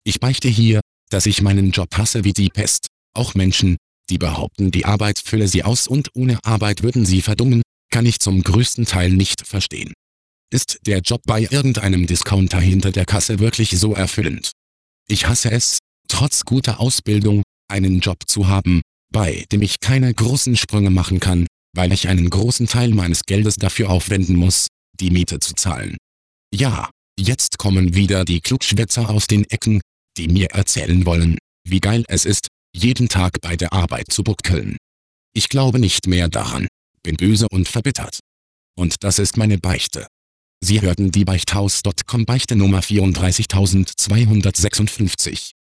Ich beichte hier, dass ich meinen Job hasse wie die Pest. Auch Menschen, die behaupten, die Arbeit fülle sie aus und ohne Arbeit würden sie verdummen, kann ich zum größten Teil nicht verstehen. Ist der Job bei irgendeinem Discounter hinter der Kasse wirklich so erfüllend? Ich hasse es, trotz guter Ausbildung, einen Job zu haben, bei dem ich keine großen Sprünge machen kann, weil ich einen großen Teil meines Geldes dafür aufwenden muss, die Miete zu zahlen. Ja, jetzt kommen wieder die Klugschwätzer aus den Ecken, die mir erzählen wollen, wie geil es ist, jeden Tag bei der Arbeit zu buckeln. Ich glaube nicht mehr daran, bin böse und verbittert. Und das ist meine Beichte. Sie hörten die Beichthaus.com Beichte Nummer 34256.